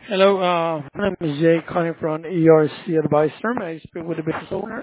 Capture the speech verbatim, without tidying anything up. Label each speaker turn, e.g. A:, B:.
A: Hello, uh, my name is Jay calling from E R C Advisor. May I speak with the business owner?